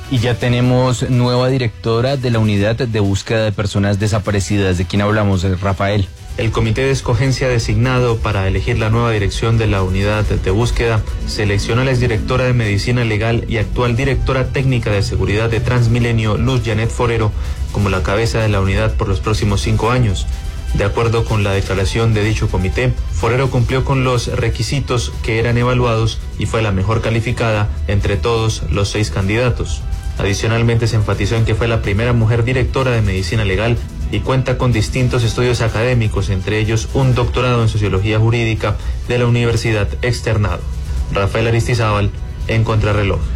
Y ya tenemos nueva directora de la Unidad de Búsqueda de Personas Desaparecidas. ¿De quién hablamos, Rafael? El comité de escogencia designado para elegir la nueva dirección de la unidad de búsqueda seleccionó a la exdirectora de Medicina Legal y actual directora técnica de seguridad de Transmilenio, Luz Janet Forero, como la cabeza de la unidad por los próximos 5 años. De acuerdo con la declaración de dicho comité, Forero cumplió con los requisitos que eran evaluados y fue la mejor calificada entre todos los 6 candidatos. Adicionalmente se enfatizó en que fue la primera mujer directora de Medicina Legal y cuenta con distintos estudios académicos, entre ellos un doctorado en Sociología Jurídica de la Universidad Externado. Rafael Aristizábal, en Contrarreloj.